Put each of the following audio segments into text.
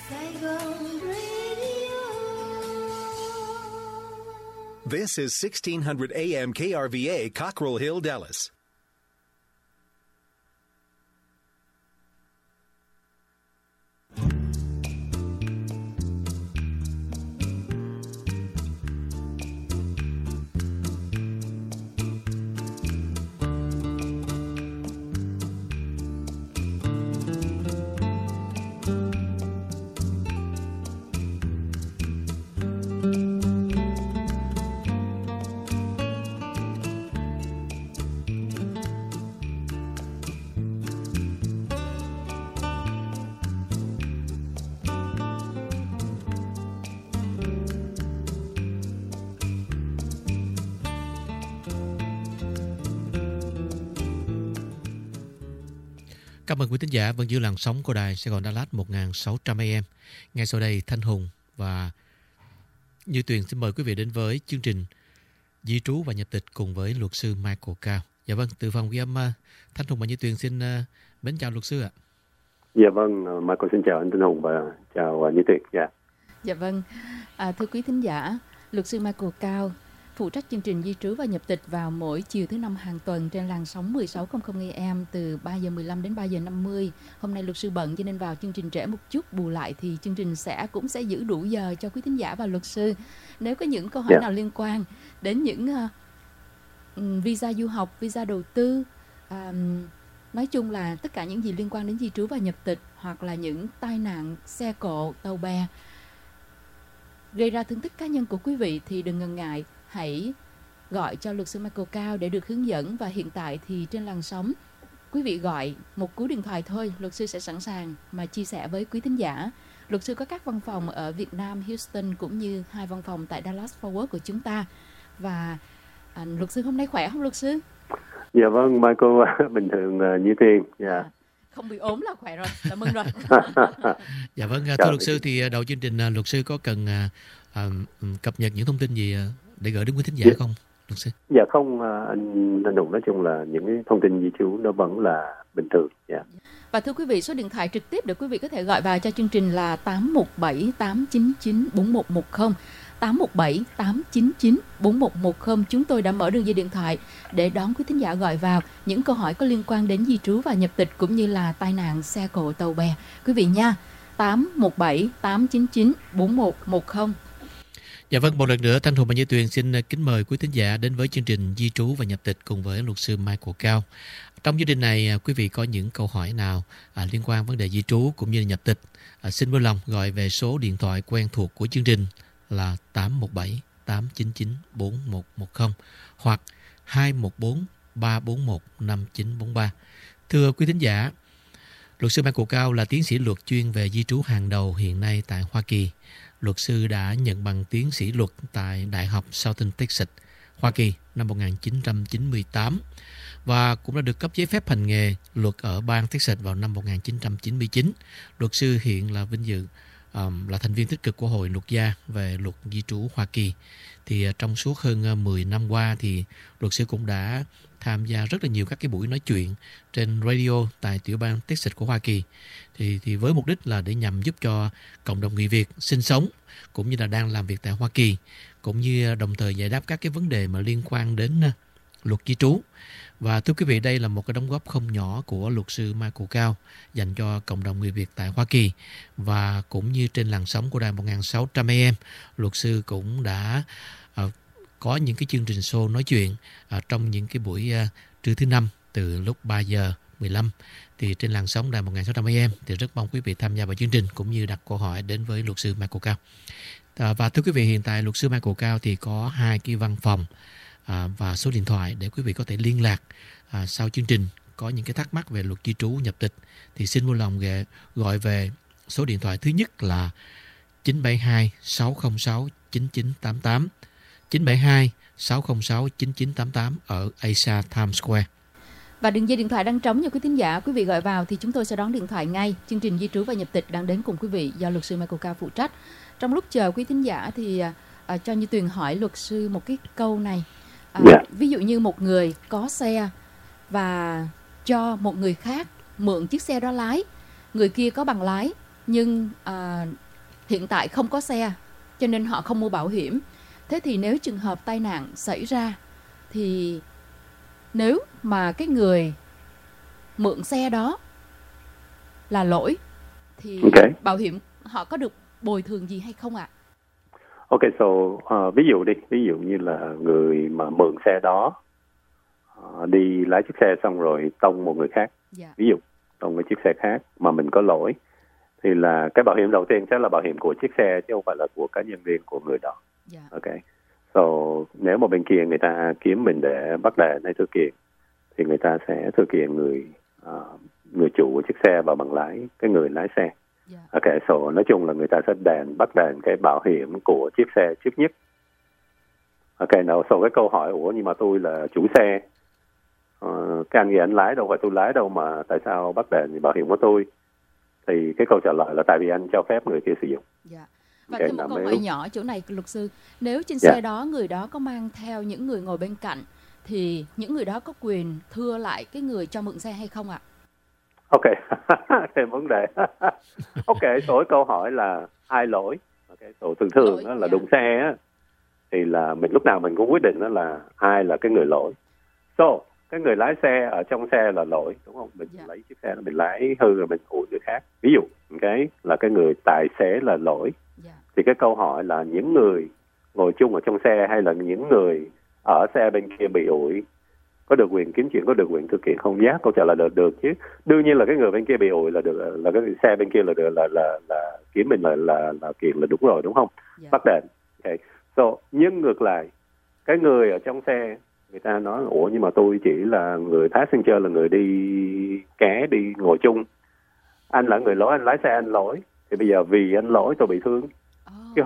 Saigon Radio. This is 1600 AM KRVA, Cockrell Hill, Dallas. Cảm ơn quý thính giả vẫn giữ làn sóng của đài Sài Gòn Đà Lạt 1600 AM. Ngay sau đây, Thanh Hùng và Như Tuyền xin mời quý vị đến với chương trình Di trú và nhập tịch cùng với luật sư Michael Cao. Dạ vâng, từ phòng ghi âm Thanh Hùng và Như Tuyền xin mến chào luật sư ạ. Dạ vâng, Michael xin chào anh Thanh Hùng và chào Như Tuyền. Dạ vâng, thưa quý thính giả, luật sư Michael Cao phụ trách chương trình Di trú và nhập tịch vào mỗi chiều thứ năm hàng tuần trên làn sóng 1600 AM từ 3 giờ 15 đến 3 giờ 50. Hôm nay luật sư bận cho nên vào chương trình trễ một chút, bù lại thì chương trình cũng sẽ giữ đủ giờ cho quý thính giả và luật sư. Nếu có những câu hỏi nào liên quan đến những visa du học, visa đầu tư, nói chung là tất cả những gì liên quan đến di trú và nhập tịch, hoặc là những tai nạn xe cộ, tàu bè gây ra thương tích cá nhân của quý vị thì đừng ngần ngại, hãy gọi cho luật sư Michael Cao để được hướng dẫn. Và hiện tại thì trên làn sóng, quý vị gọi một cú điện thoại thôi, luật sư sẽ sẵn sàng mà chia sẻ với quý thính giả. Luật sư có các văn phòng ở Việt Nam, Houston cũng như 2 văn phòng tại Dallas Fort Worth của chúng ta. Và luật sư hôm nay khỏe không luật sư? Dạ vâng, Michael bình thường như tiền. Không bị ốm là khỏe rồi, cảm ơn rồi. Dạ vâng, thưa luật sư, thì đầu chương trình luật sư có cần cập nhật những thông tin gì để gửi đến quý thính giả không, luật sư? Dạ không, anh Hùng, nói chung là những cái thông tin di trú nó vẫn là bình thường. Và thưa quý vị, số điện thoại trực tiếp để quý vị có thể gọi vào cho chương trình là 817 899 4110. 817 899 4110. Chúng tôi đã mở đường dây điện thoại để đón quý thính giả gọi vào những câu hỏi có liên quan đến di trú và nhập tịch cũng như là tai nạn xe cộ tàu bè. Quý vị nha, 817 899 4110. Dạ vâng, một lần nữa Thanh Hùng và Như Tuyền xin kính mời quý thính giả đến với chương trình Di trú và nhập tịch cùng với luật sư Michael Cao. Trong chương trình này, quý vị có những câu hỏi nào liên quan vấn đề di trú cũng như nhập tịch, xin vui lòng gọi về số điện thoại quen thuộc của chương trình là 817 899 4110 hoặc 214 341 5943. Thưa quý thính giả, luật sư Michael Cao là tiến sĩ luật chuyên về di trú hàng đầu hiện nay tại Hoa Kỳ. Luật sư đã nhận bằng tiến sĩ luật tại Đại học Southern Texas, Hoa Kỳ năm 1998 và cũng đã được cấp giấy phép hành nghề luật ở bang Texas vào năm 1999. Luật sư hiện là vinh dự là thành viên tích cực của Hội Luật gia về luật di trú Hoa Kỳ. Thì trong suốt hơn 10 năm qua thì luật sư cũng đã tham gia rất là nhiều các cái buổi nói chuyện trên radio tại tiểu bang Texas của Hoa Kỳ. Thì với mục đích là để nhằm giúp cho cộng đồng người Việt sinh sống cũng như là đang làm việc tại Hoa Kỳ, cũng như đồng thời giải đáp các cái vấn đề mà liên quan đến luật di trú. Và thưa quý vị, đây là một cái đóng góp không nhỏ của luật sư Michael Cao dành cho cộng đồng người Việt tại Hoa Kỳ. Và cũng như trên làn sóng của đài 1600 AM, luật sư cũng đã có những cái chương trình show nói chuyện trong những cái buổi trưa thứ năm từ lúc 3 giờ 15 thì trên làn sóng đài 1600 AM. Thì rất mong quý vị tham gia vào chương trình cũng như đặt câu hỏi đến với luật sư Michael Cao. Và thưa quý vị, hiện tại luật sư Michael Cao thì có 2 cái văn phòng và số điện thoại để quý vị có thể liên lạc sau chương trình có những cái thắc mắc về luật di trú nhập tịch. Thì xin vui lòng gọi về số điện thoại thứ nhất là 972 606 9988, 972 606 9988 ở Asia Times Square. Và đường dây điện thoại đang trống cho quý thính giả. Quý vị gọi vào thì chúng tôi sẽ đón điện thoại ngay. Chương trình Di trú và nhập tịch đang đến cùng quý vị do luật sư Michael Cao phụ trách. Trong lúc chờ quý thính giả thì cho Như Tuyền hỏi luật sư một cái câu này. Ví dụ như một người có xe và cho một người khác mượn chiếc xe đó lái, người kia có bằng lái nhưng hiện tại không có xe cho nên họ không mua bảo hiểm. Thế thì nếu trường hợp tai nạn xảy ra thì nếu mà cái người mượn xe đó là lỗi thì bảo hiểm họ có được bồi thường gì hay không ạ? Okay, so ví dụ như là người mà mượn xe đó đi lái chiếc xe xong rồi tông một người khác, ví dụ tông một chiếc xe khác mà mình có lỗi, thì là cái bảo hiểm đầu tiên sẽ là bảo hiểm của chiếc xe chứ không phải là của cá nhân riêng của người đó. Okay, so nếu mà bên kia người ta kiếm mình để bắt đền hay thực kiện thì người ta sẽ thực hiện người chủ của chiếc xe và bằng lái cái người lái xe. Okay, so nói chung là người ta sẽ bắt đền cái bảo hiểm của chiếc xe trước nhất. Okay, nào, so cái câu hỏi nhưng mà tôi là chủ xe, cái anh gì anh lái đâu phải tôi lái đâu mà tại sao bắt đền bảo hiểm của tôi? Thì cái câu trả lời là tại vì anh cho phép người kia sử dụng. Và thêm một câu hỏi nhỏ chỗ này, luật sư, nếu trên xe đó người đó có mang theo những người ngồi bên cạnh thì những người đó có quyền thưa lại cái người cho mượn xe hay không ạ? Ok, thêm vấn đề. Ok, số câu hỏi là ai lỗi? Okay, thường đó là đụng xe á, thì là mình lúc nào mình cũng quyết định đó là ai là cái người lỗi. So, cái người lái xe ở trong xe là lỗi, đúng không? Mình lấy chiếc xe mình lái hư rồi mình ủi người khác. Ví dụ, cái là cái người tài xế là lỗi. Thì cái câu hỏi là những người ngồi chung ở trong xe hay là những người ở xe bên kia bị ủi có được quyền kiếm chuyện, có được quyền thực hiện không? Câu trả lời là được chứ. Đương nhiên là cái người bên kia bị ủi là được, là cái xe bên kia là được, là kiếm mình là kiện là đúng rồi, đúng không? Bắt đền. Okay. So, nhưng ngược lại, cái người ở trong xe người ta nói nhưng mà tôi chỉ là người passenger, là người đi ké đi ngồi chung, anh là người lỗi, anh lái xe anh lỗi, thì bây giờ vì anh lỗi tôi bị thương, chứ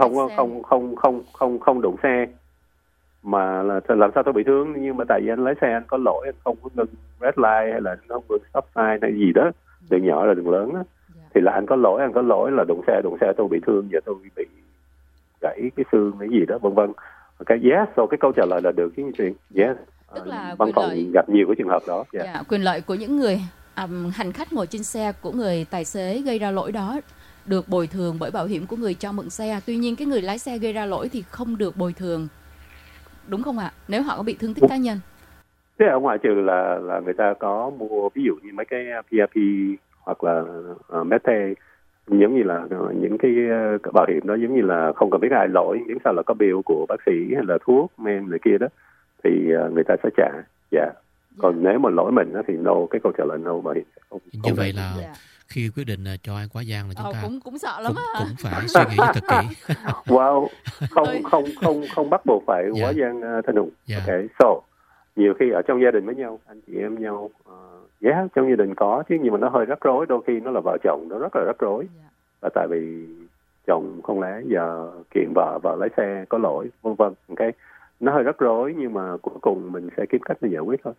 không đụng xe mà là làm sao tôi bị thương? Nhưng mà tại vì anh lái xe anh có lỗi, anh không có ngừng red light hay là anh không ngừng stop sign hay gì đó, đường nhỏ là đường lớn đó, thì là anh có lỗi là đụng xe tôi bị thương, giờ tôi bị gãy cái xương cái gì đó vân vân. Cái so cái câu trả lời là được chứ chuyện. Tức là văn phòng gặp nhiều cái trường hợp đó. Quyền lợi của những người hành khách ngồi trên xe của người tài xế gây ra lỗi đó được bồi thường bởi bảo hiểm của người cho mượn xe. Tuy nhiên cái người lái xe gây ra lỗi thì không được bồi thường, đúng không ạ? Nếu họ có bị thương tích cá nhân. Thế ở ngoại trừ là người ta có mua ví dụ như mấy cái PRP hoặc là Mete, giống như là những cái bảo hiểm đó, giống như là không cần biết ai lỗi, miễn sao là có bill của bác sĩ hay là thuốc men này kia đó thì người ta sẽ trả. Còn nếu mà lỗi mình đó, thì no, cái câu trả lời no, bảo hiểm không. Như vậy là khi quyết định cho ai quá gian là chúng ta cũng sợ lắm cũng phải suy nghĩ thật kỹ. Wow, không bắt buộc phải quá gian Thanh Hùng. Okay, so nhiều khi ở trong gia đình với nhau, anh chị em nhau, trong gia đình có chứ, nhưng mà nó hơi rắc rối, đôi khi nó là vợ chồng nó rất là rắc rối, là tại vì chồng không lẽ giờ kiện vợ lái xe có lỗi vân vân. Okay, nó hơi rắc rối nhưng mà cuối cùng mình sẽ kiếm cách để giải quyết thôi.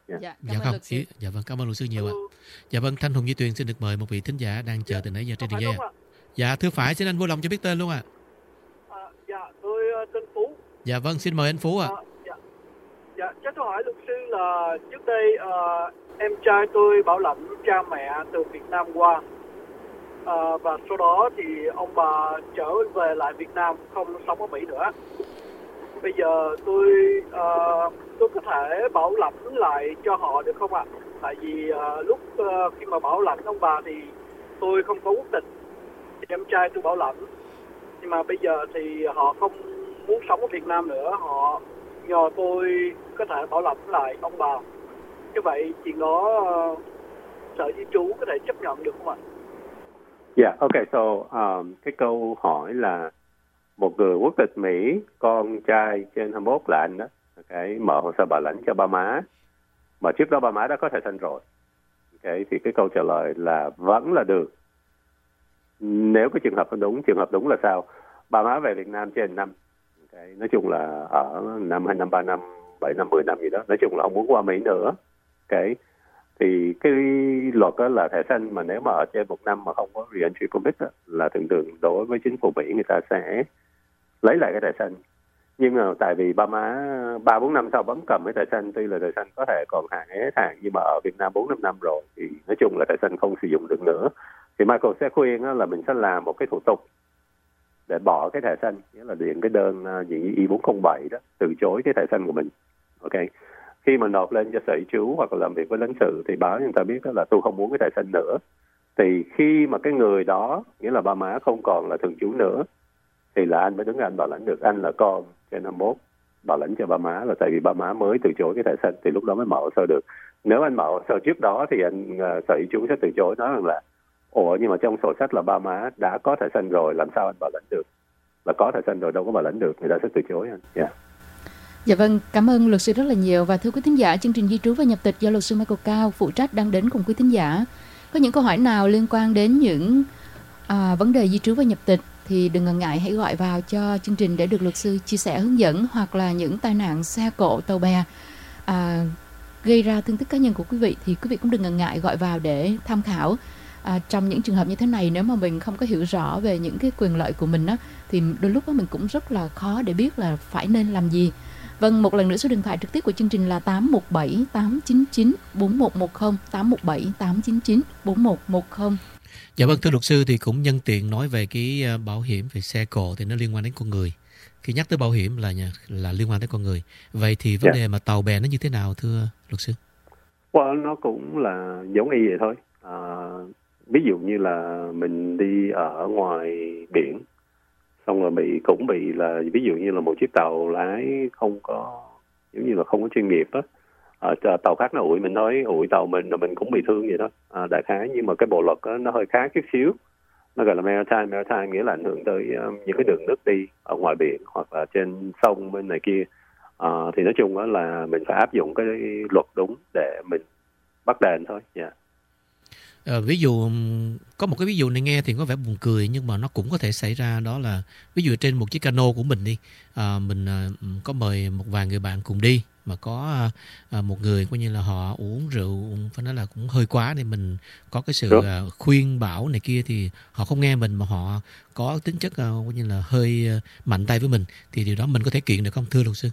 Cảm ơn luật sư nhiều ạ. Vâng, Thanh Hùng Duy Tuyền xin được mời một vị thính giả đang chờ từ nãy giờ trên đường dây. Thưa phải, xin anh vui lòng cho biết tên luôn ạ. Tôi tên Phú. Vâng, xin mời anh Phú ạ. Chắc tôi hỏi luật sư là trước đây em trai tôi bảo lãnh cha mẹ từ Việt Nam qua, và sau đó thì ông bà trở về lại Việt Nam, không sống ở Mỹ nữa. Bây giờ tôi có thể bảo lãnh lại cho họ được không ạ? Tại vì lúc khi mà bảo lãnh ông bà thì tôi không có quốc tịch, thì em trai tôi bảo lãnh. Nhưng mà bây giờ thì họ không muốn sống ở Việt Nam nữa, họ nhờ tôi có thể bảo lãnh lại ông bà. Như vậy chuyện đó Sở Di trú có thể chấp nhận được không ạ? Okay, so cái câu hỏi là một người quốc tịch Mỹ, con trai trên 21 là anh đó, cái mở hồ sơ bảo lãnh cho ba má, mà trước đó ba má đã có thẻ xanh rồi. Okay, thì cái câu trả lời là vẫn là được. Nếu cái trường hợp đúng là sao? Ba má về Việt Nam trên năm. Okay, nói chung là ở năm 2 năm, 3 năm, 7 năm, 10 năm gì đó. Nói chung là không muốn qua Mỹ nữa. Okay, thì cái luật đó là thẻ xanh mà nếu mà ở trên 1 năm mà không có re-entry permit đó, là thường đối với chính phủ Mỹ người ta sẽ lấy lại cái thẻ xanh. Nhưng mà tại vì ba má 3-4 năm sau vẫn cầm cái thẻ xanh, tuy là thẻ xanh có thể còn hạn hết hạn, nhưng mà ở Việt Nam 4-5 năm rồi thì nói chung là thẻ xanh không sử dụng được nữa. Thì Michael sẽ khuyên là mình sẽ làm một cái thủ tục để bỏ cái thẻ xanh, nghĩa là điền cái đơn gì I-407 đó, từ chối cái thẻ xanh của mình. Ok. Khi mà nộp lên cho sở di trú hoặc là làm việc với lãnh sự thì báo cho người ta biết là tôi không muốn cái thẻ xanh nữa. Thì khi mà cái người đó, nghĩa là ba má không còn là thường trú nữa, thì là anh mới đứng ra anh bảo lãnh được. Anh là con trên 21 bảo lãnh cho ba má, là tại vì ba má mới từ chối cái thẻ xanh, thì lúc đó mới mở hồ sơ được. Nếu anh mở hồ sơ trước đó thì anh sở di trú sẽ từ chối, nói rằng là ủa nhưng mà trong sổ sách là ba má đã có thẻ xanh rồi, làm sao anh bảo lãnh được? Là có thẻ xanh rồi đâu có bảo lãnh được, người ta sẽ từ chối anh. Yeah. Dạ vâng, cảm ơn luật sư rất là nhiều. Và thưa quý thính giả, chương trình Di trú và nhập tịch do luật sư Michael Cao phụ trách đang đến cùng quý thính giả. Có những câu hỏi nào liên quan đến những vấn đề di trú và nhập tịch thì đừng ngần ngại, hãy gọi vào cho chương trình để được luật sư chia sẻ hướng dẫn, hoặc là những tai nạn xe cộ tàu bè gây ra thương tích cá nhân của quý vị thì quý vị cũng đừng ngần ngại gọi vào để tham khảo. Trong những trường hợp như thế này, nếu mà mình không có hiểu rõ về những cái quyền lợi của mình thì đôi lúc mình cũng rất là khó để biết là phải nên làm gì. Vâng, một lần nữa số điện thoại trực tiếp của chương trình là 817 899 4110, 817 899 4110. Dạ vâng, thưa luật sư, thì cũng nhân tiện nói về cái bảo hiểm về xe cộ thì nó liên quan đến con người. Khi nhắc tới bảo hiểm là liên quan đến con người. Vậy thì vấn đề mà tàu bè nó như thế nào thưa luật sư? Nó cũng là giống y vậy thôi. Ví dụ như là mình đi ở ngoài biển, xong rồi cũng bị là ví dụ như là một chiếc tàu lái không có, giống như là không có chuyên nghiệp đó, tàu khác nó ủi mình thôi, ủi tàu mình rồi mình cũng bị thương vậy đó, đại khái. Nhưng mà cái bộ luật đó, nó hơi khác chút xíu, nó gọi là maritime nghĩa là ảnh hưởng tới những cái đường nước đi ở ngoài biển hoặc là trên sông bên này kia. Thì nói chung đó là mình phải áp dụng cái luật đúng để mình bắt đền thôi. Yeah. Ví dụ có một cái ví dụ này nghe thì có vẻ buồn cười, nhưng mà nó cũng có thể xảy ra. Đó là ví dụ trên một chiếc cano của mình đi, mình có mời một vài người bạn cùng đi, mà có một người coi như là họ uống rượu, phải nói là cũng hơi quá, thì mình có cái sự khuyên bảo này kia thì họ không nghe mình, mà họ có tính chất coi như là hơi mạnh tay với mình, thì điều đó mình có thể kiện được không thưa luật sư?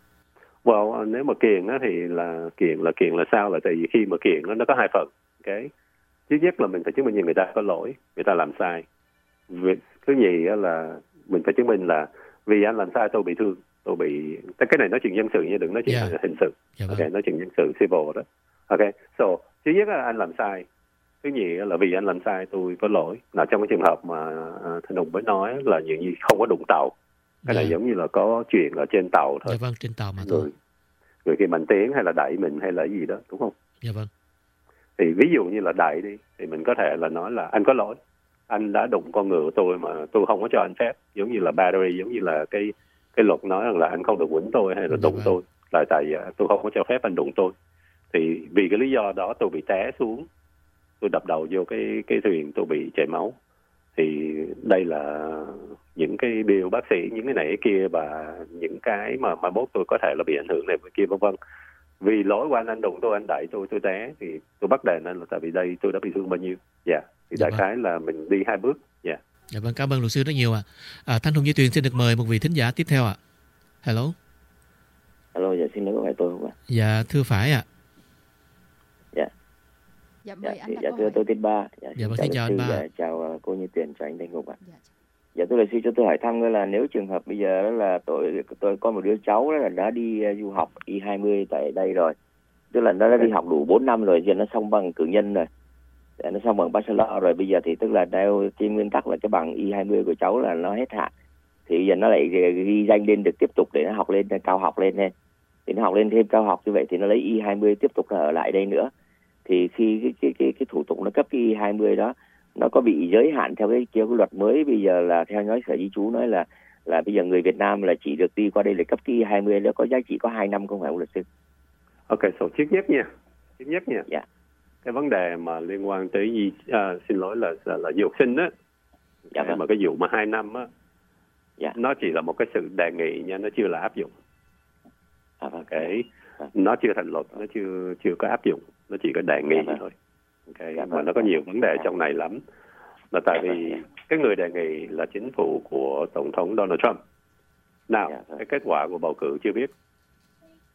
Nếu mà kiện á thì là kiện là sao? Là tại vì khi mà kiện nó có hai phần. Okay. Thứ nhất là mình phải chứng minh người ta có lỗi, người ta làm sai. Thứ nhì là mình phải chứng minh là vì anh làm sai tôi bị thương, tôi bị, cái này nói chuyện dân sự nha, đừng nói chuyện hình sự. Okay, nói chuyện dân sự civil đó. Okay, so thứ nhất là anh làm sai, thứ nhì là vì anh làm sai tôi có lỗi. Nào trong cái trường hợp mà Thanh Hùng mới nói là những gì không có đụng tàu, cái này giống như là có chuyện ở trên tàu thôi. Dạ vâng, trên tàu mà thôi. Người kia mạnh tiếng hay là đẩy mình hay là gì đó, đúng không? Dạ vâng. Thì ví dụ như là đẩy đi, thì mình có thể là nói là anh có lỗi, anh đã đụng con ngựa tôi mà tôi không có cho anh phép, giống như là battery, giống như là cái luật nói rằng là anh không được quýnh tôi hay là đụng tôi, là tại tôi không có cho phép anh đụng tôi. Thì vì cái lý do đó tôi bị té xuống, tôi đập đầu vô cái thuyền, tôi bị chảy máu. Thì đây là những cái điều bác sĩ, những cái này cái kia, và những cái mà bố tôi có thể là bị ảnh hưởng này kia vân vân. Vì lỗi của anh đụng tôi, anh đẩy tôi té, thì tôi bắt đền anh là tại vì đây tôi đã bị thương bao nhiêu. Thì đại khái là mình đi hai bước. Dạ vâng, cảm ơn luật sư rất nhiều ạ. Thanh Hùng Duy Tuyền xin được mời một vị thính giả tiếp theo ạ. Hello. Dạ xin lỗi, có phải tôi không ạ? Dạ thưa phải ạ. Mời anh dạ thưa tôi Tiến Ba. Dạ vâng, xin chào anh Ba. Chào cô Như Tuyền, chào anh Thanh Hùng ạ. Dạ tôi là sư cho tôi hỏi thăm là nếu trường hợp bây giờ đó là tôi có một đứa cháu đó là đã đi du học I-20 tại đây rồi, tức là nó đã đi học đủ 4 năm rồi, giờ nó xong bằng cử nhân rồi, nó xong bằng bachelor rồi, bây giờ thì tức là theo trên nguyên tắc là cái bằng I-20 của cháu là nó hết hạn, thì giờ nó lại ghi danh lên được tiếp tục để nó học lên cao học lên thì nó học lên thêm cao học, như vậy thì nó lấy I-20 tiếp tục ở lại đây nữa. Thì khi cái thủ tục nó cấp cái I-20 đó, nó có bị giới hạn theo cái luật mới bây giờ là theo nói sở di trú nói là bây giờ người Việt Nam là chỉ được đi qua đây để cấp cái I-20 nó có giá trị có 2 năm không phải ông luật sư? Ok, trước nhất nha. Dạ. Cái vấn đề mà liên quan tới xin lỗi là du học sinh á. Dạ vâng. Mà cái vụ mà 2 năm á. Dạ. Nó chỉ là một cái sự đề nghị nha, nó chưa là áp dụng. Vâng. Nó chưa thành luật, nó chưa có áp dụng, nó chỉ có đề nghị thôi. Mà nó có nhiều vấn đề trong này lắm. Là tại vì cái người đề nghị là chính phủ của Tổng thống Donald Trump. Nào, cái kết quả của bầu cử chưa biết.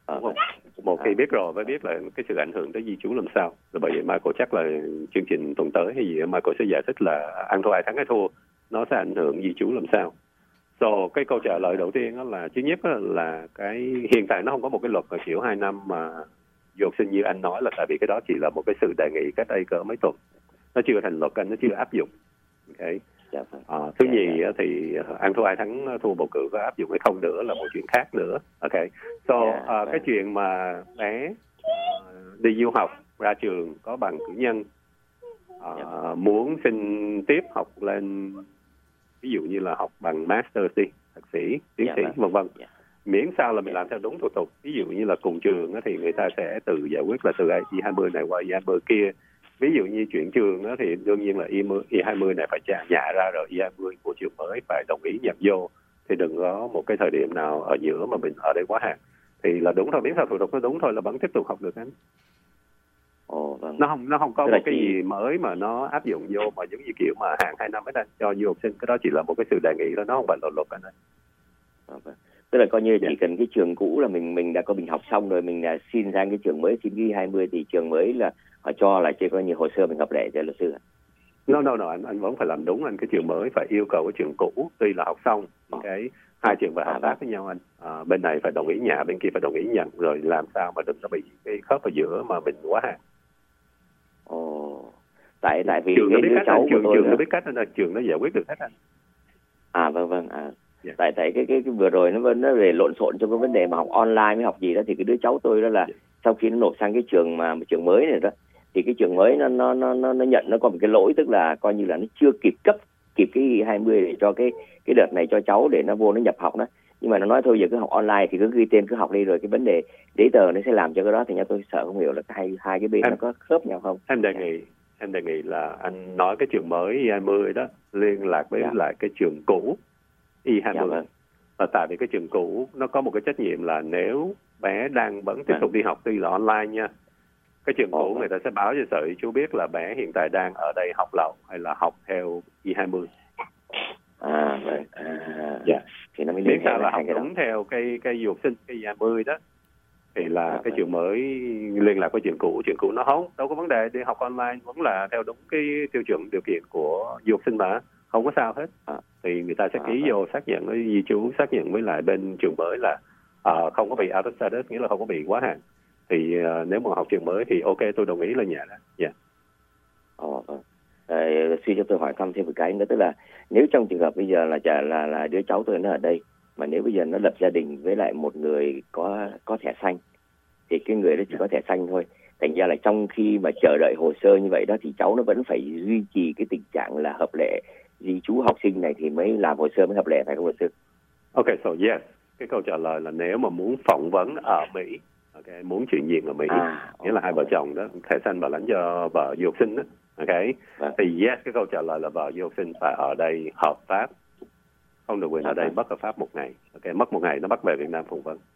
đúng không? Một khi biết rồi mới biết là cái sự ảnh hưởng tới di trú làm sao. Rồi bởi vậy Michael chắc là chương trình tuần tới hay gì Michael sẽ giải thích là ăn thua ai thắng ai thua nó sẽ ảnh hưởng di trú làm sao. So cái câu trả lời đầu tiên đó là thứ nhất là cái hiện tại nó không có một cái luật là kiểu 2 năm mà du học sinh như anh nói, là tại vì cái đó chỉ là một cái sự đề nghị cách đây cỡ mấy tuần, nó chưa thành luật, anh nó chưa áp dụng. Okay. Thứ nhì thì ăn thua ai thắng thua bầu cử có áp dụng hay không nữa là một chuyện khác nữa. Okay. So cái chuyện mà bé đi du học ra trường có bằng cử nhân, muốn xin tiếp học lên ví dụ như là học bằng master đi, thạc sĩ, tiến sĩ vân vân, miễn sao là mình làm theo đúng thủ tục. Ví dụ như là cùng trường thì người ta sẽ tự giải quyết là từ I-20 này qua I-20 kia. Ví dụ như chuyện trường thì đương nhiên là I-20 này phải nhả ra rồi I-20 của trường mới phải đồng ý nhập vô, thì đừng có một cái thời điểm nào ở giữa mà mình ở đây quá hạn. Thì là đúng thôi, miễn sao thủ tục nó đúng thôi là vẫn tiếp tục học được anh. Vâng. Nó không có một cái gì mới mà nó áp dụng vô mà giống như kiểu mà hạn 2 năm ấy anh cho du học sinh. Cái đó chỉ là một cái sự đề nghị đó, nó không phải là luật anh ơi. Vâng. Tức là coi như chỉ cần cái trường cũ là mình đã có mình học xong rồi, mình đã xin sang cái trường mới, xin cái 20 thì trường mới là họ cho là chỉ coi như hồ sơ mình hợp lệ cho luật sư. No, anh vẫn phải làm đúng anh. Cái trường mới phải yêu cầu cái trường cũ tuy là học xong cái hai trường phải hợp tác với nhau anh. Bên này phải đồng ý nhà, bên kia phải đồng ý nhận, rồi làm sao mà đừng có bị cái khớp ở giữa mà mình quá hạn. Tại vì trường nó biết cách anh, trường nó biết cách anh, trường nó giải quyết được hết anh. Vâng. Tại cái vừa rồi nó về lộn xộn trong cái vấn đề mà học online với học gì đó, thì cái đứa cháu tôi đó là sau khi nó nộp sang cái trường trường mới này đó, thì cái trường mới nó nhận nó có một cái lỗi, tức là coi như là nó chưa kịp cái 20 để cho cái đợt này cho cháu để nó vô nó nhập học đó. Nhưng mà nó nói thôi giờ cứ học online thì cứ ghi tên cứ học đi, rồi cái vấn đề giấy tờ nó sẽ làm cho cái đó. Thì nhà tôi sợ không hiểu là hai cái bên nó có khớp nhau không. Em đề nghị là anh nói cái trường mới I-20 đó liên lạc với lại cái trường cũ I-20. Và tại vì cái trường cũ nó có một cái trách nhiệm là nếu bé đang vẫn tiếp tục đi học tuy là online nha, cái trường cũ người ta sẽ báo cho sở chú biết là bé hiện tại đang ở đây học lậu hay là học theo I-20. Thì nó mới miễn sao là học đúng theo cái du học sinh cái I-20 đó, thì là cái trường mới liên lạc với trường cũ nó không đâu có vấn đề, đi học online vẫn là theo đúng cái tiêu chuẩn điều kiện của du học sinh mà không có sao hết. Thì người ta sẽ ký vô xác nhận với di trú, xác nhận với lại bên trường mới là không có bị out of status, nghĩa là không có bị quá hạn. Thì nếu mà học trường mới thì ok, tôi đồng ý là nhà đó. Suy cho tôi hỏi thăm thêm một cái nữa, tức là nếu trong trường hợp bây giờ là đứa cháu tôi nó ở đây, mà nếu bây giờ nó lập gia đình với lại một người có thẻ xanh, thì cái người đó chỉ có thẻ xanh thôi. Thành ra là trong khi mà chờ đợi hồ sơ như vậy đó, thì cháu nó vẫn phải duy trì cái tình trạng là hợp lệ di trú học sinh này thì mới làm hồ sơ mới hợp lệ, phải không luật sư? Ok, so yes. Cái câu trả lời là nếu mà muốn phỏng vấn ở Mỹ, muốn chuyển diện ở Mỹ, nghĩa là hai vợ chồng đó, thẻ xanh bảo lãnh cho vợ du học sinh đó, thì yes, cái câu trả lời là vợ du học sinh phải ở đây hợp pháp, không được quyền ở đây bất hợp pháp một ngày. Mất một ngày nó bắt về Việt Nam phỏng vấn.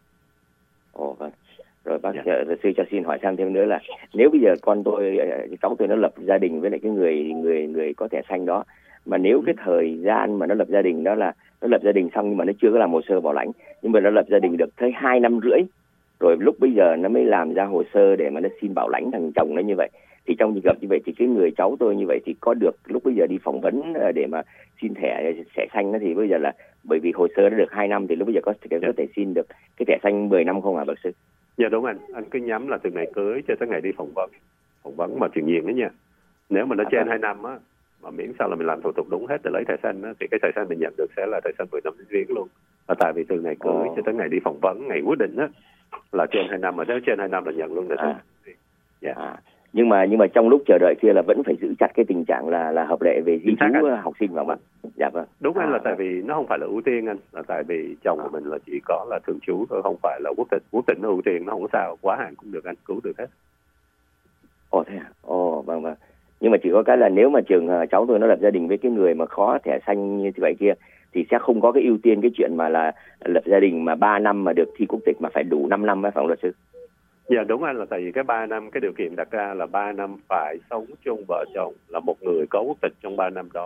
Rồi bác luật sư cho xin hỏi sang thêm nữa là nếu bây giờ cháu tôi nó lập gia đình với lại cái người có thẻ xanh đó, mà nếu cái thời gian mà nó lập gia đình đó là nó lập gia đình xong nhưng mà nó chưa có làm hồ sơ bảo lãnh, nhưng mà nó lập gia đình được tới 2 năm rưỡi rồi, lúc bây giờ nó mới làm ra hồ sơ để mà nó xin bảo lãnh thằng chồng nó như vậy, thì trong trường hợp như vậy thì cái người cháu tôi như vậy thì có được lúc bây giờ đi phỏng vấn để mà xin thẻ xanh đó, thì bây giờ là bởi vì hồ sơ đã được 2 năm thì lúc bây giờ có thể xin được cái thẻ xanh 10 năm không hả bác sư? Dạ đúng anh cứ nhắm là từ ngày cưới cho tới ngày đi phỏng vấn mà chuyển diện đó nha. Nếu mà nó trên 2 năm á, mà miễn sao là mình làm thủ tục đúng hết để lấy thẻ xanh á, thì cái thẻ xanh mình nhận được sẽ là thẻ xanh 10 năm riêng luôn. Và tại vì từ ngày cưới cho tới ngày đi phỏng vấn, ngày quyết định á là trên 2 năm, mà nếu trên 2 năm là nhận luôn thẻ xanh. Nhưng mà trong lúc chờ đợi kia là vẫn phải giữ chặt cái tình trạng là hợp lệ về di trú học sinh vào mặt. Dạ vâng. Đúng anh, là tại vì nó không phải là ưu tiên anh, là tại vì chồng của mình là chỉ có là thường trú thôi, không phải là quốc tịch nó ưu tiên, nó không có sao, quá hạn cũng được anh, cứu được hết. Thế à? Vâng. Nhưng mà chỉ có cái là nếu mà trường cháu tôi nó lập gia đình với cái người mà khó thẻ xanh như vậy kia thì sẽ không có cái ưu tiên cái chuyện mà là lập gia đình mà 3 năm mà được thi quốc tịch, mà phải đủ 5 năm phải không luật sư? Dạ đúng anh, là tại vì cái 3 năm cái điều kiện đặt ra là 3 năm phải sống chung vợ chồng là một người có quốc tịch trong 3 năm đó.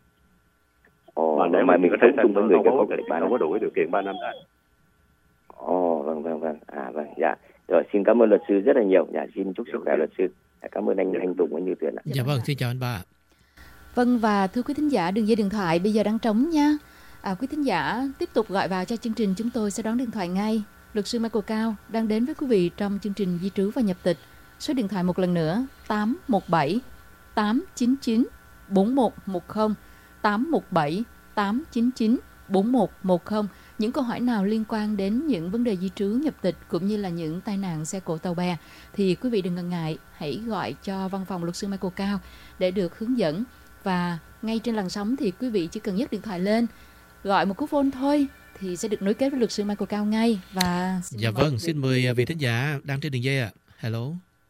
Mà nếu mà mình sống chung với người có quốc tịch không có đủ cái điều kiện 3 năm đó. Vâng. Vâng, Dạ. Rồi xin cảm ơn luật sư rất là nhiều. Dạ, xin chúc sức khỏe luật sư. Cảm ơn anh Tùng và Như Tuyền ạ. Dạ vâng, xin chào anh ba. Vâng, và thưa quý thính giả, đường dây điện thoại bây giờ đang trống nha. Quý thính giả tiếp tục gọi vào cho chương trình, chúng tôi sẽ đón điện thoại ngay. Luật sư Michael Cao đang đến với quý vị trong chương trình Di trú và nhập tịch. Số điện thoại một lần nữa 817 899 4110, 817 899 4110. Những câu hỏi nào liên quan đến những vấn đề di trú nhập tịch cũng như là những tai nạn xe cộ tàu bè thì quý vị đừng ngần ngại, hãy gọi cho văn phòng luật sư Michael Cao để được hướng dẫn. Và ngay trên làn sóng thì quý vị chỉ cần nhấc điện thoại lên, gọi một cú phone thôi thì sẽ được nối kết với luật sư Michael Cao ngay. Và dạ vâng, xin mời vị thính giả đang trên đường dây ạ. Hello.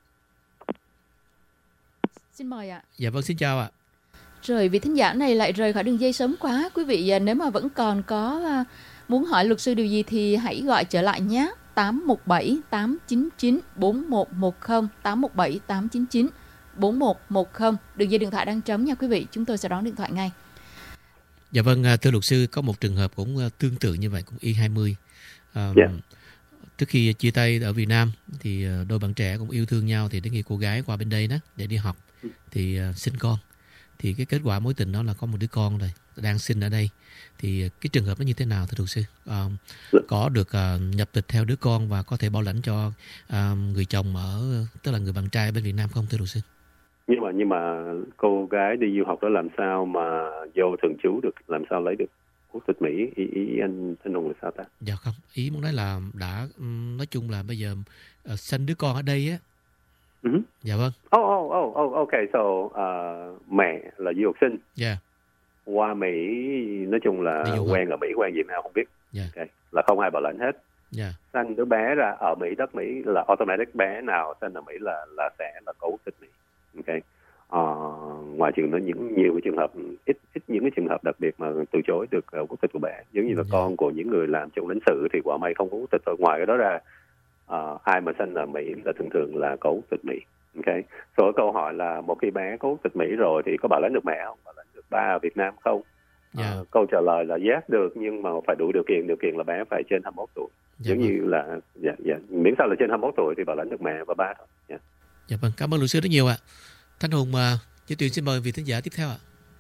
Xin mời ạ. Dạ vâng, xin chào ạ. Rồi, vị thính giả này lại rời khỏi đường dây sớm quá. Quý vị nếu mà vẫn còn có muốn hỏi luật sư điều gì thì hãy gọi trở lại nhé. 817 899 4110, 817 899 4110. Đường dây điện thoại đang trống nha quý vị. Chúng tôi sẽ đón điện thoại ngay. Dạ vâng, thưa luật sư, có một trường hợp cũng tương tự như vậy, cũng Y20. Trước khi chia tay ở Việt Nam thì đôi bạn trẻ cũng yêu thương nhau, thì đến khi cô gái qua bên đây đó để đi học thì sinh con. Thì cái kết quả mối tình đó là có một đứa con rồi, đang sinh ở đây. Thì cái trường hợp nó như thế nào thưa luật sư? Có được nhập tịch theo đứa con và có thể bảo lãnh cho người chồng tức là người bạn trai bên Việt Nam không thưa luật sư? Nhưng mà cô gái đi du học đó làm sao mà vô thường trú được, làm sao lấy được quốc tịch Mỹ? Ý anh Hùng là sao ta? Dạ không, ý muốn nói là đã nói chung là bây giờ sinh đứa con ở đây á. Dạ vâng. Okay, so mẹ là du học sinh. Dạ. Qua Mỹ, nói chung là quen ở Mỹ, quen Việt Nam không biết. Okay. Là không ai bảo lãnh hết. Sanh đứa bé ra ở Mỹ, đất Mỹ là automatic, bé nào sanh ở Mỹ là sẽ là có quốc tịch Mỹ. Okay. Ngoài trường đó nhiều cái trường hợp, ít những cái trường hợp đặc biệt mà từ chối được quốc tịch của bé, giống như là con của những người làm trong lãnh sự thì quả may không có quốc tịch thôi. Ngoài cái đó ra, ai mà sinh ở Mỹ là thường là có quốc tịch Mỹ. Okay. Rồi câu hỏi là một khi bé có quốc tịch Mỹ rồi thì có bảo lãnh được mẹ không, bảo lãnh được ba ở Việt Nam không? Câu trả lời là yes được, nhưng mà phải đủ điều kiện là bé phải trên 21 tuổi. Giống như là miễn sao là trên 21 tuổi thì bảo lãnh được mẹ và ba thôi. Dạ vâng, cảm ơn luật sư rất nhiều ạ. Thanh Hùng Chí Tuyền xin mời vị thính giả tiếp theo ạ.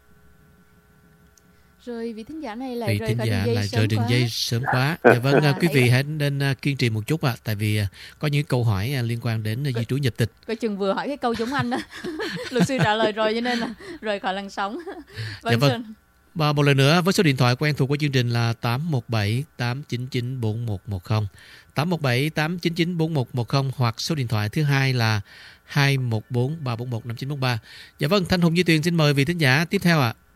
Rồi vị thính giả này lại rời đường dây sớm quá. Dạ vâng, quý vị hãy nên kiên trì một chút ạ, tại vì có những câu hỏi liên quan đến di trú nhập tịch. Coi chừng vừa hỏi cái câu giống anh đó. Luật sư trả lời rồi cho nên là rời khỏi làn sóng. Dạ vâng. Và một lần nữa với số điện thoại quen thuộc của chương trình là 817 899 4110, 817 899 4110, hoặc số điện thoại thứ hai là 214 341 5943. Dạ vâng, Thanh Hùng Duy Tuyền xin mời vị thính giả tiếp theo ạ.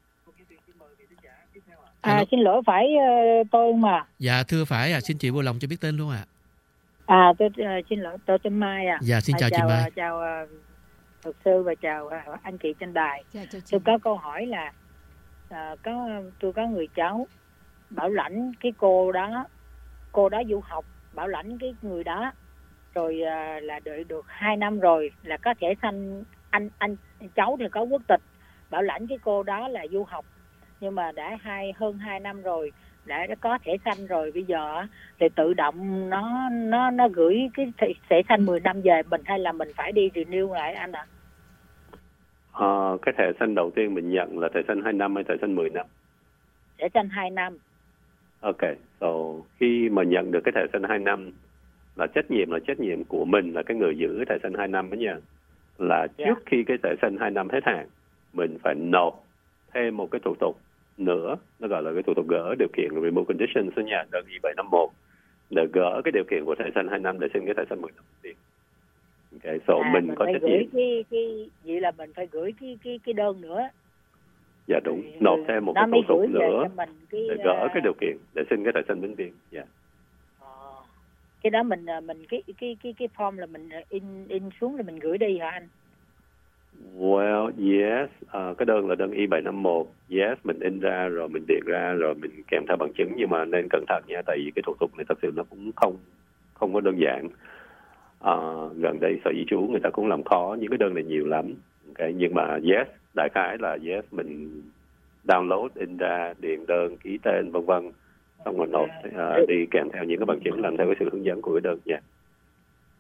Xin lỗi, phải tôi mà. Dạ thưa phải ạ, xin chị vui lòng cho biết tên luôn ạ. Tôi xin lỗi, tôi tên Mai ạ. Dạ xin chào chị Mai. Chào luật sư và chào anh chị trên đài. Tôi có câu hỏi là tôi có người cháu bảo lãnh cái cô đó du học, bảo lãnh cái người đó rồi là đợi được 2 năm rồi là có thể sanh anh cháu thì có quốc tịch, bảo lãnh cái cô đó là du học, nhưng mà đã hơn 2 năm rồi đã có thể sanh rồi, bây giờ thì tự động nó gửi cái thẻ xanh 10 năm về mình, hay là mình phải đi renew lại anh ạ? Cái thẻ xanh đầu tiên mình nhận là thẻ xanh 2 năm hay thẻ xanh 10 năm? Thẻ xanh 2 năm. Ok, so khi mà nhận được cái thẻ xanh 2 năm là trách nhiệm của mình là cái người giữ thẻ xanh 2 năm đó nha. Là trước khi cái thẻ xanh 2 năm hết hạn, mình phải nộp thêm một cái thủ tục nữa, nó gọi là cái thủ tục gỡ điều kiện, remove conditions đó nha, đơn I-751, để gỡ cái điều kiện của thẻ xanh 2 năm để xin cái thẻ xanh 10 năm tiền. Okay, so mình có trách nhiệm. Vậy là mình phải gửi cái đơn nữa. Dạ đúng, nộp thêm một cái thủ tục nữa để gỡ cái điều kiện để xin cái thẻ xanh vĩnh viễn. Dạ. Cái đó mình cái form là mình in xuống rồi mình gửi đi hả anh? Well, yes, cái đơn là đơn I-751. Yes, mình in ra rồi mình điền ra rồi mình kèm theo bằng chứng, nhưng mà nên cẩn thận nha, tại vì cái thủ tục này thật sự nó cũng không có đơn giản. Gần đây Sở Di trú người ta cũng làm khó những cái đơn này nhiều lắm. Okay, nhưng mà yes, đại khái là yes, mình download, in ra, điền đơn, ký tên vân vân, xong rồi nộp đi kèm theo những cái bằng chứng làm theo cái sự hướng dẫn của cái đơn nha.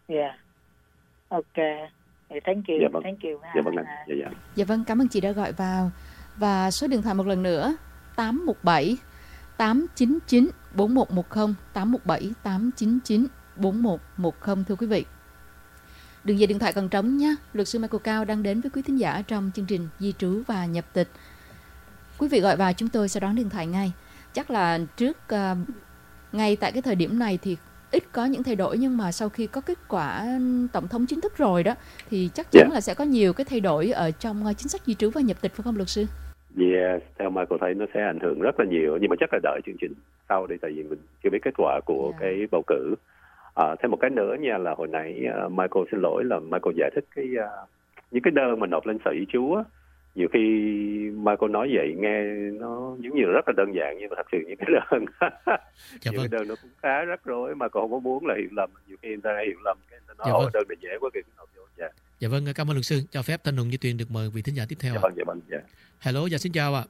Yeah. Ok. Thank you. Dạ vâng. Thank you. Dạ vâng anh. Dạ. Dạ vâng, cảm ơn chị đã gọi vào. Và số điện thoại một lần nữa 817 899 4110, 817 899 4110 thưa quý vị. Đường dây điện thoại còn trống nhé. Luật sư Michael Cao đang đến với quý thính giả trong chương trình Di trú và nhập tịch. Quý vị gọi vào chúng tôi sẽ đón điện thoại ngay. Chắc là trước ngay tại cái thời điểm này thì ít có những thay đổi, nhưng mà sau khi có kết quả tổng thống chính thức rồi đó thì chắc chắn là sẽ có nhiều cái thay đổi ở trong chính sách di trú và nhập tịch, phải không luật sư? Yes, theo Michael thấy nó sẽ ảnh hưởng rất là nhiều, nhưng mà chắc là đợi chương trình sau đi, tại vì mình chưa biết kết quả của cái bầu cử. Thêm một cái nữa nha, là hồi nãy Michael xin lỗi là Michael giải thích những cái đơn mà nộp lên sở di trú á, nhiều khi Michael nói vậy nghe nó giống như là rất là đơn giản, nhưng mà thật sự những cái đơn những cái đơn nó cũng khá rắc rối, mà còn không có muốn là hiểu lầm. Nhiều khi người ta hiểu lầm cái người ta nói đơn này dễ quá kìa, nộp vô. Dạ vâng, cảm ơn luật sư. Cho phép Thanh Hùng Như Tuyền được mời vị thính giả tiếp theo. Dạ vâng. Hello, dạ xin chào ạ.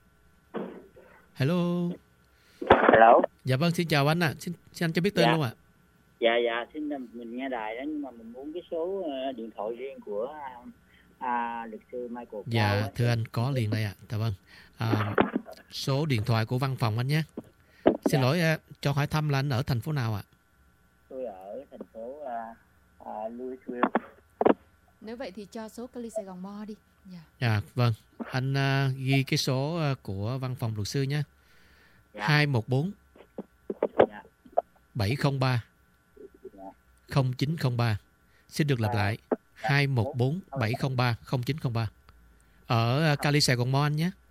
Hello. Dạ vâng, xin chào anh ạ. Xin anh cho biết tên luôn ạ. Dạ, xin mình nghe đài đó, nhưng mà mình muốn cái số điện thoại riêng của luật sư Michael. Dạ, thưa anh có liền đây ạ. Dạ vâng. Số điện thoại của văn phòng anh nhé. Xin lỗi, cho hỏi thăm là anh ở thành phố nào ạ? Tôi ở thành phố Louisville. Nếu vậy thì cho số Cali Sài Gòn Mo đi. Dạ, vâng. Anh ghi cái số của văn phòng luật sư nhé. 214 703 0903. Xin được lặp lại. 214 703 0903. Ở Cali Sài Gòn Mo anh nhé.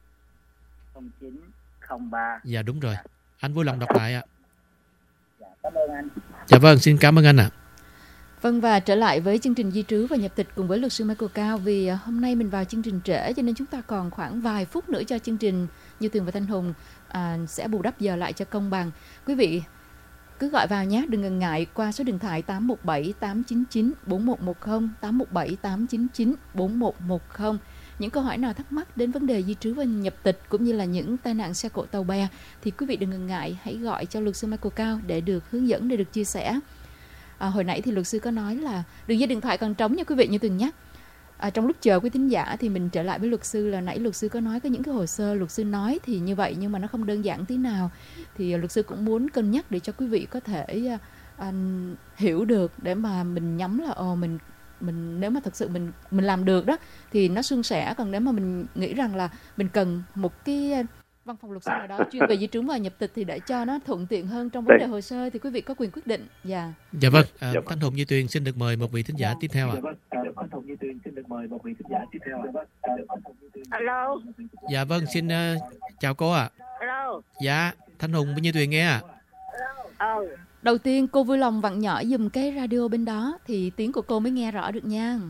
0903. Dạ đúng rồi. Anh vui lòng đọc lại ạ. Dạ, cảm ơn anh. Dạ vâng, xin cảm ơn anh ạ. Vâng, và trở lại với chương trình di trú và nhập tịch cùng với luật sư Michael Cao. Vì hôm nay mình vào chương trình trễ cho nên chúng ta còn khoảng vài phút nữa cho chương trình Như Tuyền và Thanh Hùng sẽ bù đắp giờ lại cho công bằng. Quý vị cứ gọi vào nhé, đừng ngần ngại qua số điện thoại 817 899 4110, 817 899 4110. Những câu hỏi nào thắc mắc đến vấn đề di trú và nhập tịch cũng như là những tai nạn xe cộ tàu bè thì quý vị đừng ngần ngại, hãy gọi cho luật sư Michael Cao để được hướng dẫn, để được chia sẻ. Hồi nãy thì luật sư có nói là đường dây điện thoại còn trống nha quý vị, như Tuyền nhắc. Trong lúc chờ quý thính giả thì mình trở lại với luật sư, là nãy luật sư có nói có những cái hồ sơ luật sư nói thì như vậy nhưng mà nó không đơn giản tí nào, thì luật sư cũng muốn cân nhắc để cho quý vị có thể hiểu được, để mà mình nhắm là mình nếu mà thật sự mình làm được đó thì nó suôn sẻ, còn nếu mà mình nghĩ rằng là mình cần một cái văn phòng luật sư nào đó chuyên về di trú và nhập tịch thì để cho nó thuận tiện hơn trong vấn đề hồ sơ thì quý vị có quyền quyết định. Dạ vâng. Thanh Hùng Như Tuyền xin được mời một vị thính giả tiếp theo ạ. Alo. Dạ vâng, xin chào cô ạ. Alo. Dạ, Thanh Hùng Như Tuyền nghe ạ. Đầu tiên cô vui lòng vặn nhỏ giùm cái radio bên đó thì tiếng của cô mới nghe rõ được nha.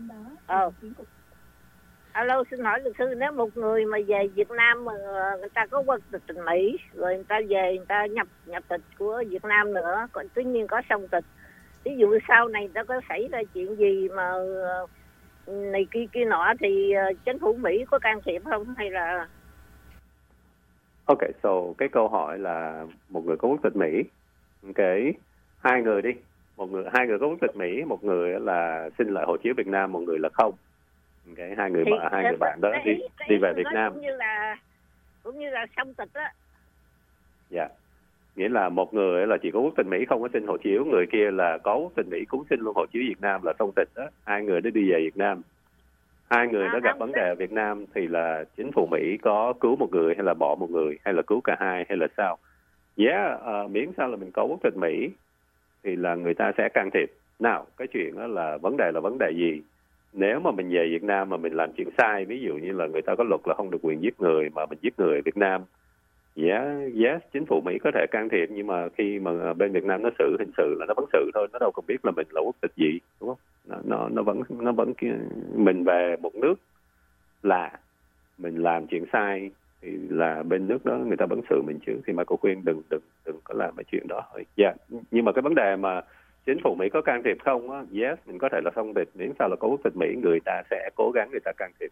Alo, xin hỏi luật sư, nếu một người mà về Việt Nam mà người ta có quốc tịch Mỹ, rồi người ta về người ta nhập tịch của Việt Nam nữa, còn tuy nhiên có song tịch, ví dụ sau này người ta có xảy ra chuyện gì mà này kia nọ thì chính phủ Mỹ có can thiệp không, hay là? Ok, so cái câu hỏi là một người có quốc tịch Mỹ, hai người đi, hai người có quốc tịch Mỹ, một người là xin lại hộ chiếu Việt Nam, một người là không. Hai người bạn đó đi về Việt Nam cũng như là song tịch á. Dạ, nghĩa là một người là chỉ có quốc tịch Mỹ không có xin hộ chiếu, người kia là có quốc tịch Mỹ cũng xin luôn hộ chiếu Việt Nam là song tịch đó. Hai người đó đi về Việt Nam, hai người đó gặp vấn đề ở Việt Nam thì là chính phủ Mỹ có cứu một người hay là bỏ một người, hay là cứu cả hai, hay là sao? Miễn sao là mình có quốc tịch Mỹ thì là người ta sẽ can thiệp. Nào, cái chuyện đó là vấn đề gì? Nếu mà mình về Việt Nam mà mình làm chuyện sai, ví dụ như là người ta có luật là không được quyền giết người mà mình giết người ở Việt Nam, chính phủ Mỹ có thể can thiệp, nhưng mà khi mà bên Việt Nam nó xử hình sự là nó vẫn xử thôi, nó đâu cần biết là mình là quốc tịch gì, đúng không? Nó vẫn mình về một nước là mình làm chuyện sai thì là bên nước đó người ta vẫn xử mình chứ, thì mà cô khuyên đừng có làm cái chuyện đó. Nhưng mà cái vấn đề mà chính phủ Mỹ có can thiệp không á? Mình có thể là song tịch, miễn sao là có quốc tịch Mỹ, người ta sẽ cố gắng người ta can thiệp.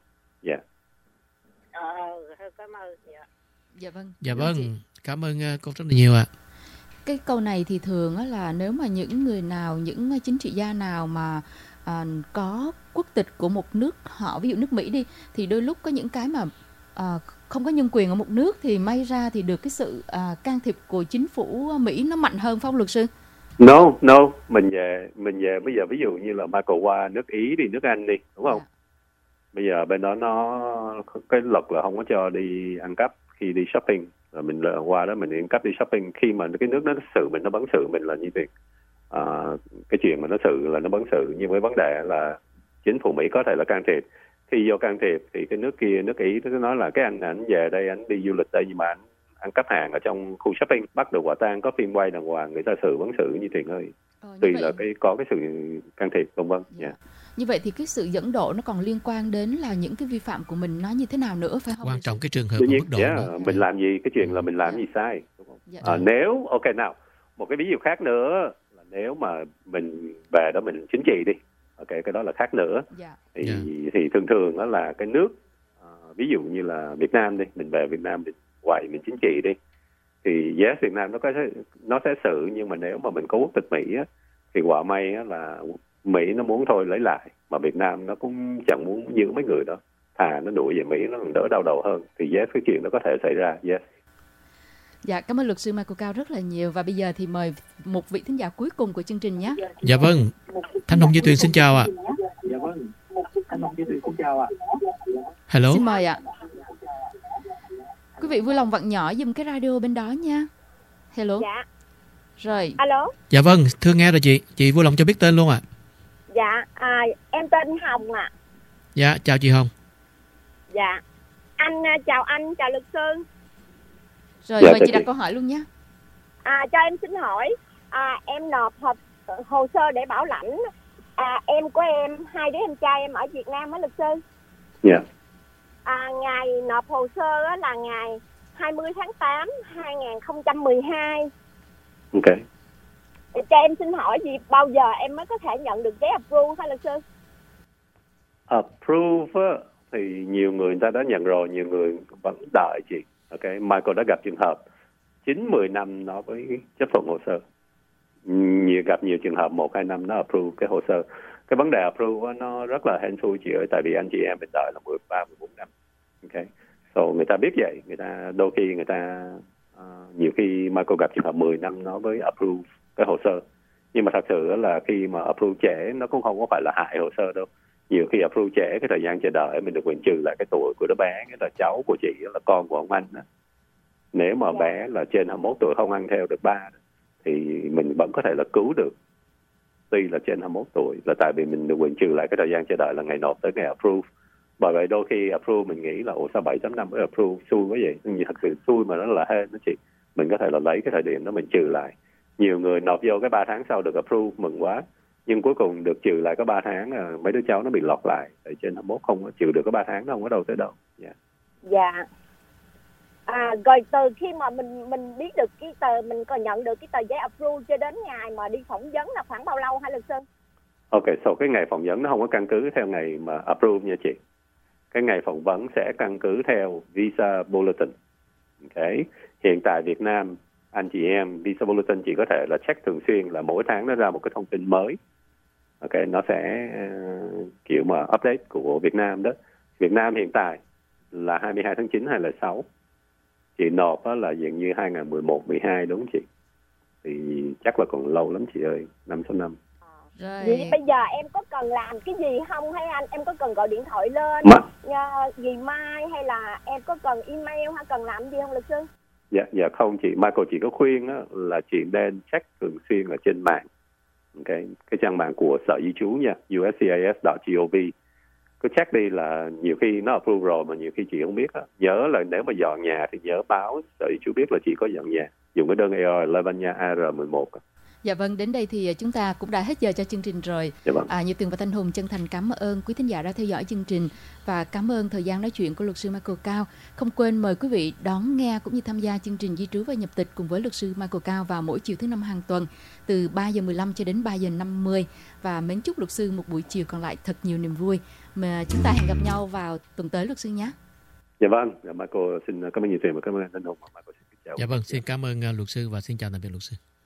Cảm ơn. Dạ vâng. Dạ vâng, cảm ơn cô rất là nhiều ạ. cái câu này thì thường á là nếu mà những người nào, những chính trị gia nào mà có quốc tịch của một nước họ, ví dụ nước Mỹ đi, thì đôi lúc có những cái mà không có nhân quyền ở một nước thì may ra thì được cái sự can thiệp của chính phủ Mỹ nó mạnh hơn, phải không luật sư? No, mình về bây giờ ví dụ như là Michael qua nước Ý đi, nước Anh đi, đúng không? Bây giờ bên đó nó cái luật là không có cho đi ăn cắp khi đi shopping, rồi mình qua đó mình đi ăn cắp đi shopping. Khi mà cái nước nó xử mình, nó bấn xử mình là như vậy. Cái chuyện mà nó xử là nó bấn xử, nhưng với vấn đề là chính phủ Mỹ có thể là can thiệp. Khi vô can thiệp thì cái nước kia, nước Ý, nó nói là cái anh về đây, anh đi du lịch đây, nhưng mà anh ăn cắp hàng ở trong khu shopping, bắt được quả tang, có phim quay đàng hoàng, người ta xử bấn xử như tiền ơi. Tùy là có cái sự can thiệp, vân vân. Như vậy thì cái sự dẫn độ nó còn liên quan đến là những cái vi phạm của mình nó như thế nào nữa, phải không? Quan trọng cái trường hợp và mức độ nữa. Mình làm gì, cái chuyện là mình làm gì sai, đúng không? Nếu nào một cái ví dụ khác nữa là nếu mà mình về đó mình chính trị đi, cái đó là khác nữa. Thì thường đó là cái nước, ví dụ như là Việt Nam đi, mình về Việt Nam mình quậy mình chính trị đi, thì yes, Việt Nam nó sẽ xử, nhưng mà nếu mà mình có quốc tịch Mỹ á, thì quả may á là Mỹ nó muốn thôi lấy lại, mà Việt Nam nó cũng chẳng muốn giữ mấy người đó, thà nó đuổi về Mỹ nó còn đỡ đau đầu hơn, thì yes, cái chuyện đó có thể xảy ra. Yes. Dạ, cảm ơn luật sư Michael Cao rất là nhiều, và bây giờ thì mời một vị thính giả cuối cùng của chương trình nhé. Dạ vâng, Thanh Hồng Duy Tuyền xin chào ạ. Dạ vâng, Thanh Hồng Duy Tuyền xin chào ạ. Hello. Xin mời ạ. Quý vị vui lòng vặn nhỏ giùm cái radio bên đó nha. Hello. Dạ. Rồi. Alo. Dạ vâng, thưa nghe rồi chị vui lòng cho biết tên luôn ạ. Dạ, em tên Hồng ạ. Dạ, chào chị Hồng. Dạ, chào anh, chào luật sư. Rồi, mời chị đặt câu hỏi luôn nhé. Cho em xin hỏi, em nộp hồ sơ để bảo lãnh. Em của em, hai đứa em trai em ở Việt Nam á luật sư. Dạ. Ngày nộp hồ sơ là ngày 20 tháng 8, 2012. Ok. Cho em xin hỏi gì bao giờ em mới có thể nhận được giấy approve hả luật sư? Approve thì nhiều người ta đã nhận rồi, nhiều người vẫn đợi chị. Ok, Michael đã gặp trường hợp 9-10 năm nó mới chấp thuận hồ sơ. Gặp nhiều trường hợp 1-2 năm nó approve cái hồ sơ. Cái vấn đề approve nó rất là hên xui chị ơi, tại vì anh chị em mình đợi là 13-14 năm. Ok, so người ta biết vậy, người ta đôi khi người ta nhiều khi Michael gặp trường hợp 10 năm nó mới approve cái hồ sơ. Nhưng mà thật sự là khi mà approve trễ nó cũng không có phải là hại hồ sơ đâu. Nhiều khi approve trễ, cái thời gian chờ đợi mình được quyền trừ lại cái tuổi của đứa bé, cái là cháu của chị, là con của ông anh đó. Nếu mà bé là trên 21 tuổi không ăn theo được ba thì mình vẫn có thể là cứu được. Tuy là trên 21 tuổi là tại vì mình được quyền trừ lại cái thời gian chờ đợi là ngày nộp tới ngày approve. Bởi vậy đôi khi approve mình nghĩ là sao 7.5 mới approve, xui quá vậy. Nhưng thật sự xui mà nó là hên đó chị. Mình có thể là lấy cái thời điểm đó mình trừ lại. Nhiều người nộp vô cái 3 tháng sau được approve mừng quá, nhưng cuối cùng được trừ lại có 3 tháng, mấy đứa cháu nó bị lọt lại. Tại trên 21 không có trừ được có 3 tháng, nó không có đâu tới đâu. Dạ. Rồi từ khi mà mình biết được cái tờ, mình còn nhận được cái tờ giấy approve cho đến ngày mà đi phỏng vấn là khoảng bao lâu hả luật sư? Ok, so cái ngày phỏng vấn nó không có căn cứ theo ngày mà approve nha chị. Cái ngày phỏng vấn sẽ căn cứ theo Visa Bulletin. Ok, hiện tại Việt Nam anh chị em Visa Bulletin chỉ có thể là check thường xuyên, là mỗi tháng nó ra một cái thông tin mới. Ok, nó sẽ kiểu mà update của Việt Nam đó. Việt Nam hiện tại là 22 tháng 9 2006. Chị nộp là dạng như 2011-12 đúng không chị? Thì chắc là còn lâu lắm chị ơi, 5-6 năm. Vậy bây giờ em có cần làm cái gì không hay anh? Em có cần gọi điện thoại lên gì mai hay là em có cần email hay cần làm gì không luật sư? Dạ không chị, Michael chỉ có khuyên là chị nên check thường xuyên ở trên mạng. Okay. Cái trang mạng của Sở Di trú nha, uscis.gov. Cứ check đi, là nhiều khi nó approve rồi mà nhiều khi chị không biết á. Nhớ là nếu mà dọn nhà thì nhớ báo Sở Di trú biết là chị có dọn nhà. Dùng cái đơn AR11 nha, AR11. Dạ vâng, đến đây thì chúng ta cũng đã hết giờ cho chương trình rồi. Dạ vâng. Như Tường và Thanh Hùng chân thành cảm ơn quý thính giả đã theo dõi chương trình và cảm ơn thời gian nói chuyện của luật sư Michael Cao. Không quên mời quý vị đón nghe cũng như tham gia chương trình Di trú và nhập tịch cùng với luật sư Michael Cao vào mỗi chiều thứ Năm hàng tuần từ 3:15 cho đến 3:50 và mến chúc luật sư một buổi chiều còn lại thật nhiều niềm vui. Mà chúng ta hẹn gặp nhau vào tuần tới luật sư nhé. Dạ vâng, Michael xin cảm ơn nhiều tiền và cảm ơn Thanh Hùng. Dạ vâng, xin cảm ơn luật sư và xin chào tạm biệt luật sư.